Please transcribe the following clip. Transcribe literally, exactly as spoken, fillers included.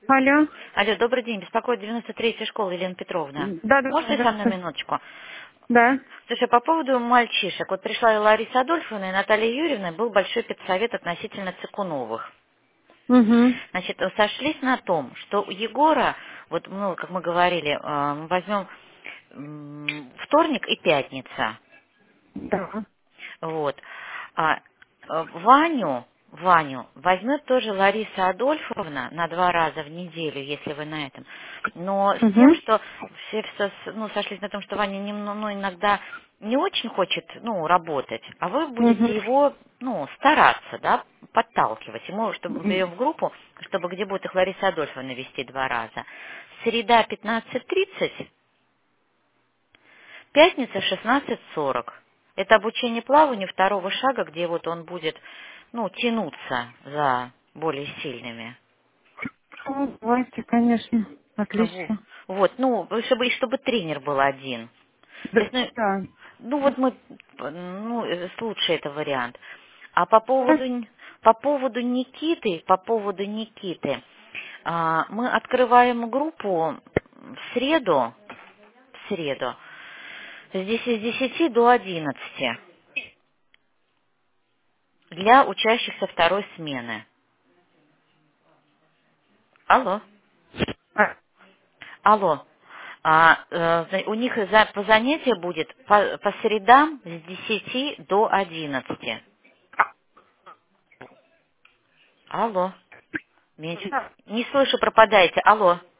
Алло. Алло, добрый день. Беспокоит девяносто третья школа, Елена Петровна. Да, да, Можете со мной да. минуточку? Да. Слушай, по поводу мальчишек. Вот пришла и Лариса Адольфовна, и Наталья Юрьевна, был большой педсовет относительно Цыкуновых. Угу. Значит, сошлись на том, что у Егора, вот, ну, как мы говорили, э, мы возьмем м, вторник и пятница. Да. Вот. А э, Ваню, Ваню возьмет тоже Лариса Адольфовна на два раза в неделю, если вы на этом. Но с тем, Угу. что все со- ну, сошлись на том, что Ваня немного, ну, иногда не очень хочет, ну, работать, а вы Угу. будете его, ну, стараться, да, подталкивать. Ему, чтобы мы берем в группу, чтобы где будет их Лариса Адольфовна вести два раза. Среда пятнадцать тридцать, пятница шестнадцать сорок. Это обучение плаванию второго шага, где вот он будет, ну, тянуться за более сильными. Ну, давайте, конечно. Во- Отлично. Вот, ну, чтобы, и чтобы тренер был один. То Да. есть, ну, Да. ну, вот мы, ну, э, лучше это вариант. А по поводу, н- по поводу Никиты, по поводу Никиты, а, мы открываем группу в среду, в среду, здесь с десяти до одиннадцати. Для учащихся второй смены. Алло. А, Алло. А, э, за- у них за, по занятию будет по, по средам с десяти до одиннадцати. Алло. Меня чуть- да. не слышу, пропадаете. Алло.